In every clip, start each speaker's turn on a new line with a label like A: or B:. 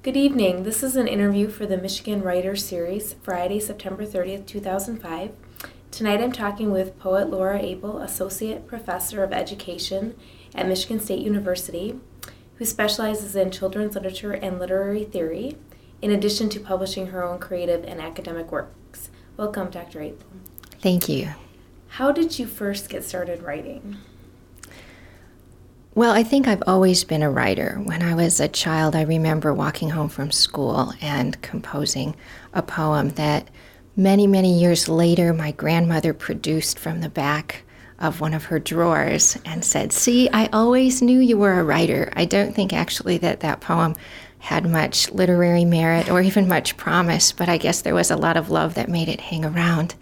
A: Good evening. This is an interview for the Michigan Writers Series, Friday, September 30th, 2005. Tonight I'm talking with poet Laura Abel, Associate Professor of Education at Michigan State University, who specializes in children's literature and literary theory, in addition to publishing her own creative and academic works. Welcome, Dr. Abel.
B: Thank you.
A: How did you first get started writing?
B: Well, I think I've always been a writer. When I was a child, I remember walking home from school and composing a poem that many, many years later my grandmother produced from the back of one of her drawers and said, "See, I always knew you were a writer." I don't think actually that poem had much literary merit or even much promise, but I guess there was a lot of love that made it hang around.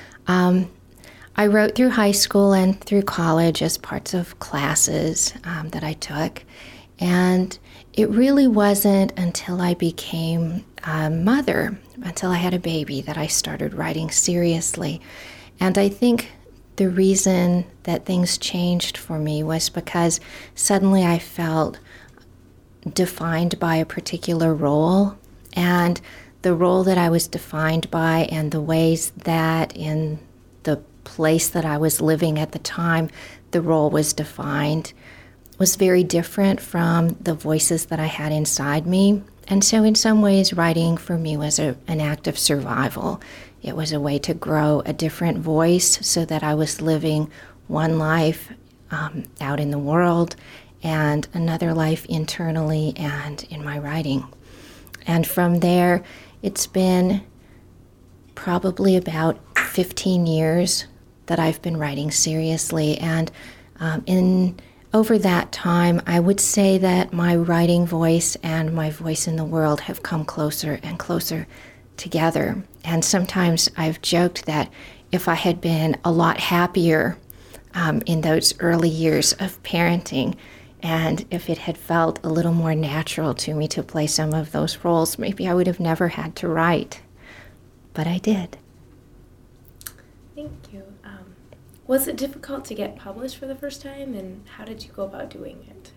B: I wrote through high school and through college as parts of classes that I took, and it really wasn't until I became a mother, until I had a baby, that I started writing seriously. And I think the reason that things changed for me was because suddenly I felt defined by a particular role, and the role that I was defined by and the ways that in the place that I was living at the time, the role was defined, was very different from the voices that I had inside me. And so in some ways, writing for me was an act of survival. It was a way to grow a different voice so that I was living one life out in the world and another life internally and in my writing. And from there, it's been probably about 15 years that I've been writing seriously, and over that time, I would say that my writing voice and my voice in the world have come closer and closer together. And sometimes I've joked that if I had been a lot happier in those early years of parenting, and if it had felt a little more natural to me to play some of those roles, maybe I would have never had to write. But I did.
A: Thank you. Was it difficult to get published for the first time, and how did you go about doing it?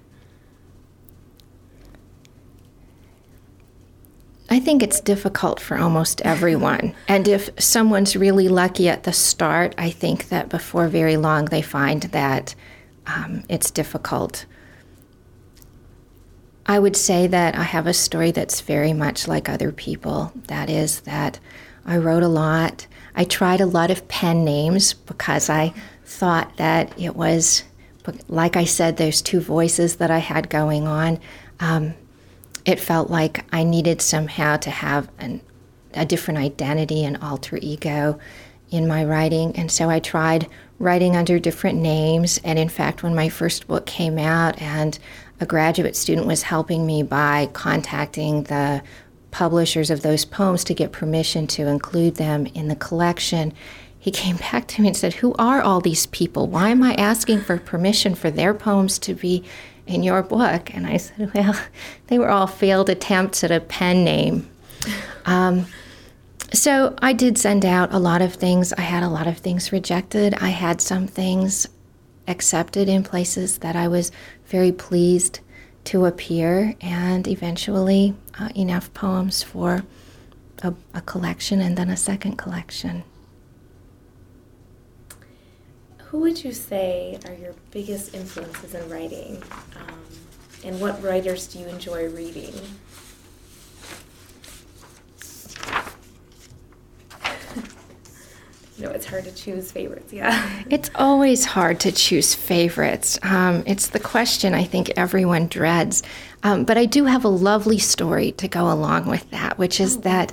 B: I think it's difficult for almost everyone. And if someone's really lucky at the start, I think that before very long they find that it's difficult. I would say that I have a story that's very much like other people. That is that I wrote a lot. I tried a lot of pen names because I thought that it was, like I said, there's two voices that I had going on. It felt like I needed somehow to have a different identity, an alter ego in my writing. And so I tried writing under different names. And in fact, when my first book came out and a graduate student was helping me by contacting the publishers of those poems to get permission to include them in the collection, he came back to me and said, "Who are all these people? Why am I asking for permission for their poems to be in your book?" And I said, "Well, they were all failed attempts at a pen name." So I did send out a lot of things. I had a lot of things rejected. I had some things accepted in places that I was very pleased to appear, and eventually enough poems for a collection and then a second collection.
A: Who would you say are your biggest influences in writing, and what writers do you enjoy reading? No, it's hard to choose favorites, yeah.
B: It's always hard to choose favorites. It's the question I think everyone dreads. But I do have a lovely story to go along with that, which is that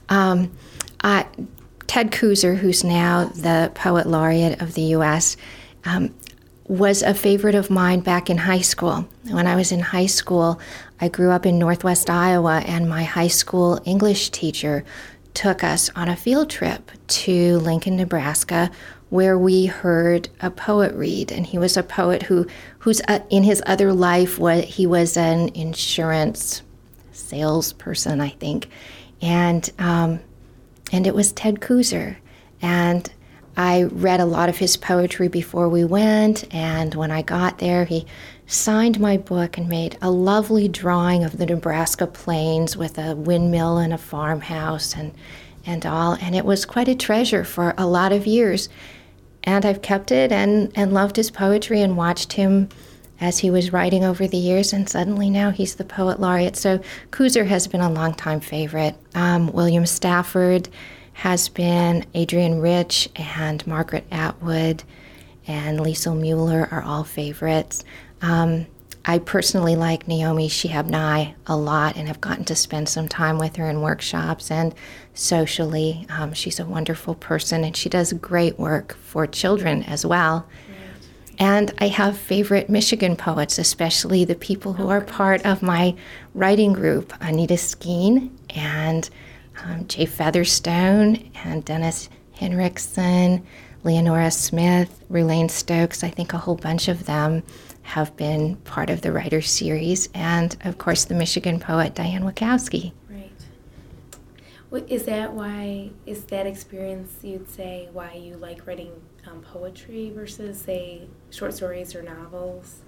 B: Ted Kooser, who's now the Poet Laureate of the U.S., was a favorite of mine back in high school. When I was in high school, I grew up in Northwest Iowa, and my high school English teacher took us on a field trip to Lincoln, Nebraska, where we heard a poet read. And he was a poet who's in his other life, he was an insurance salesperson, I think. And it was Ted Kooser. And I read a lot of his poetry before we went, and when I got there, he signed my book and made a lovely drawing of the Nebraska plains with a windmill and a farmhouse and all. And it was quite a treasure for a lot of years. And I've kept it and loved his poetry and watched him as he was writing over the years, and suddenly now he's the poet laureate. So Couser has been a longtime favorite. William Stafford has been, Adrienne Rich and Margaret Atwood and Liesl Mueller are all favorites. I personally like Naomi Shihab Nye a lot and have gotten to spend some time with her in workshops and socially. She's a wonderful person, and she does great work for children as well. And I have favorite Michigan poets, especially the people who are part of my writing group, Anita Skeen and Jay Featherstone and Dennis Henriksen, Leonora Smith, Rulaine Stokes. I think a whole bunch of them have been part of the writer's series. And, of course, the Michigan poet Diane Wachowski.
A: Right. Well, is that experience, you'd say, why you like writing poetry versus, say, short stories or novels?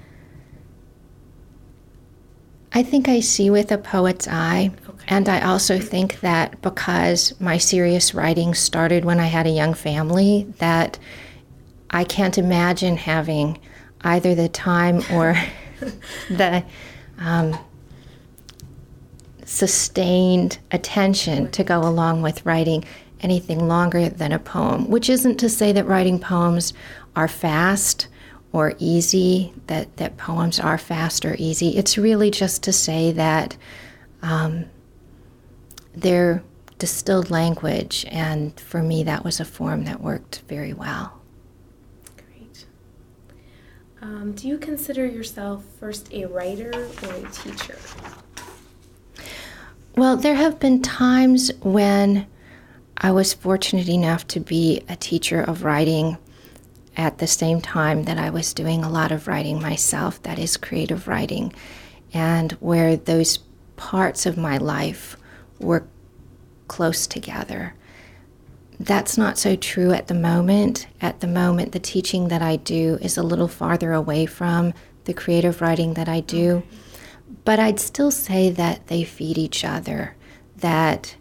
B: I think I see with a poet's eye,
A: Okay.
B: and I also think that because my serious writing started when I had a young family, that I can't imagine having either the time or the sustained attention to go along with writing anything longer than a poem, which isn't to say that writing poems are fast or easy, that poems are fast or easy. It's really just to say that they're distilled language, and for me that was a form that worked very well.
A: Great. Do you consider yourself first a writer or a teacher?
B: Well, there have been times when I was fortunate enough to be a teacher of writing at the same time that I was doing a lot of writing myself, that is creative writing, and where those parts of my life were close together. That's not so true at the moment. At the moment, the teaching that I do is a little farther away from the creative writing that I do, but I'd still say that they feed each other, that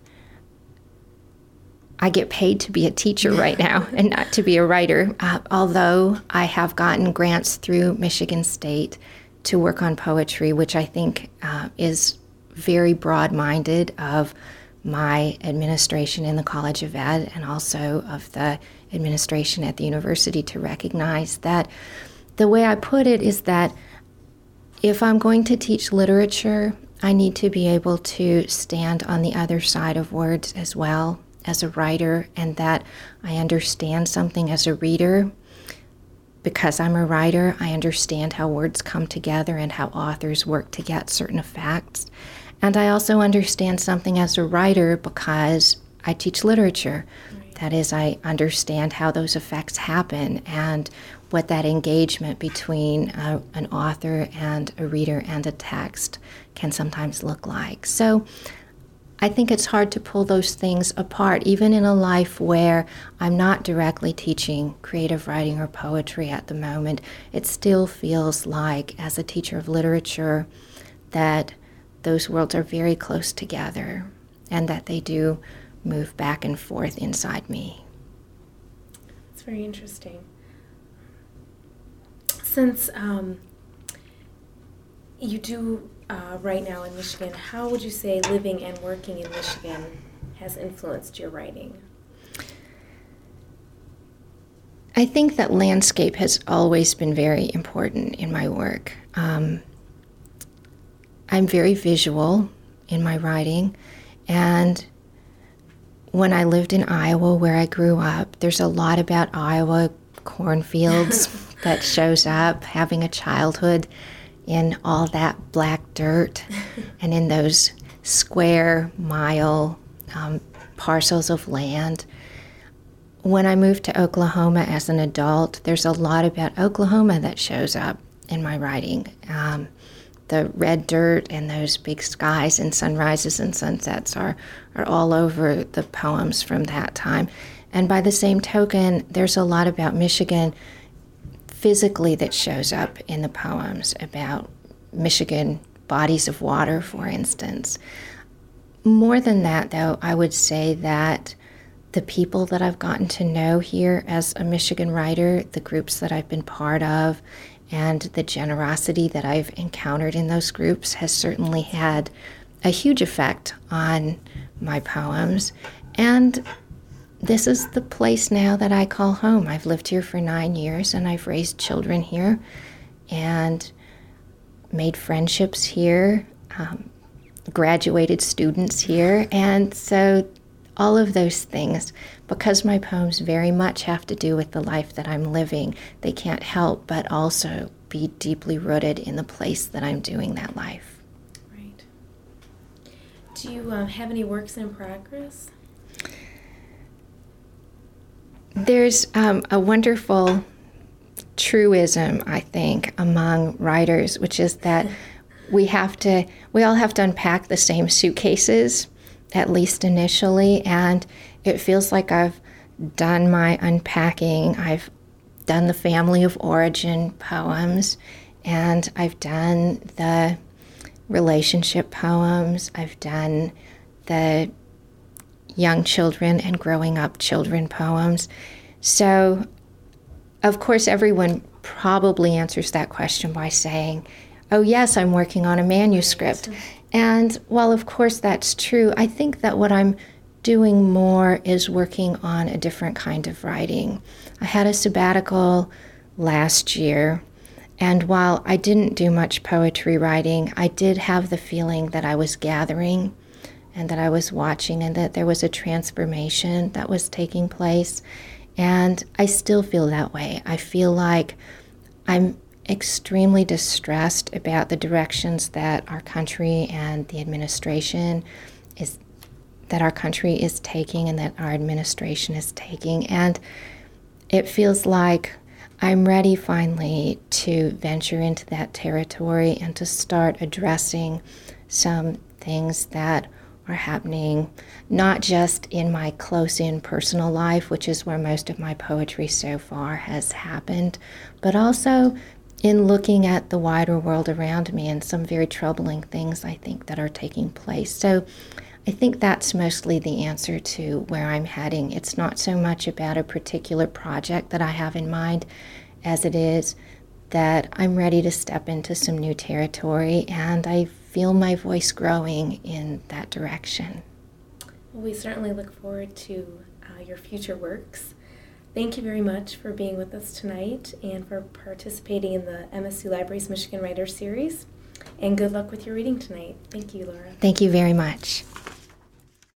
B: I get paid to be a teacher right now and not to be a writer, although I have gotten grants through Michigan State to work on poetry, which I think is very broad-minded of my administration in the College of Ed and also of the administration at the university, to recognize that the way I put it is that if I'm going to teach literature, I need to be able to stand on the other side of words as well as a writer, and that I understand something as a reader. Because I'm a writer, I understand how words come together and how authors work to get certain effects. And I also understand something as a writer because I teach literature. Right. That is, I understand how those effects happen and what that engagement between an author and a reader and a text can sometimes look like. So I think it's hard to pull those things apart, even in a life where I'm not directly teaching creative writing or poetry at the moment. It still feels like, as a teacher of literature, that those worlds are very close together and that they do move back and forth inside me.
A: It's very interesting. Since you do right now in Michigan, how would you say living and working in Michigan has influenced your writing?
B: I think that landscape has always been very important in my work. I'm very visual in my writing, and when I lived in Iowa, where I grew up, there's a lot about Iowa cornfields that shows up, having a childhood in all that black dirt and in those square mile parcels of land. When I moved to Oklahoma as an adult, there's a lot about Oklahoma that shows up in my writing. The red dirt and those big skies and sunrises and sunsets are all over the poems from that time. And by the same token, there's a lot about Michigan physically that shows up in the poems about Michigan bodies of water, for instance. More than that, though, I would say that the people that I've gotten to know here as a Michigan writer, the groups that I've been part of, and the generosity that I've encountered in those groups has certainly had a huge effect on my poems. And this is the place now that I call home. I've lived here for 9 years, and I've raised children here and made friendships here, graduated students here. And so all of those things, because my poems very much have to do with the life that I'm living, they can't help but also be deeply rooted in the place that I'm doing that life.
A: Right. Do you have any works in progress?
B: There's a wonderful truism, I think, among writers, which is that we all have to unpack the same suitcases, at least initially, and it feels like I've done my unpacking. I've done the family of origin poems, and I've done the relationship poems. I've done the young children and growing up children poems. So, of course, everyone probably answers that question by saying, oh yes, I'm working on a manuscript. And while of course that's true, I think that what I'm doing more is working on a different kind of writing. I had a sabbatical last year, and while I didn't do much poetry writing, I did have the feeling that I was gathering and that I was watching and that there was a transformation that was taking place. And I still feel that way. I feel like I'm extremely distressed about the directions that our country and the administration is taking and that our administration is taking. And it feels like I'm ready finally to venture into that territory and to start addressing some things that are happening, not just in my close-in personal life, which is where most of my poetry so far has happened, but also in looking at the wider world around me and some very troubling things I think that are taking place. So I think that's mostly the answer to where I'm heading. It's not so much about a particular project that I have in mind as it is that I'm ready to step into some new territory, and I feel my voice growing in that direction.
A: Well, we certainly look forward to your future works. Thank you very much for being with us tonight and for participating in the MSU Libraries Michigan Writer Series. And good luck with your reading tonight. Thank you, Laura.
B: Thank you very much.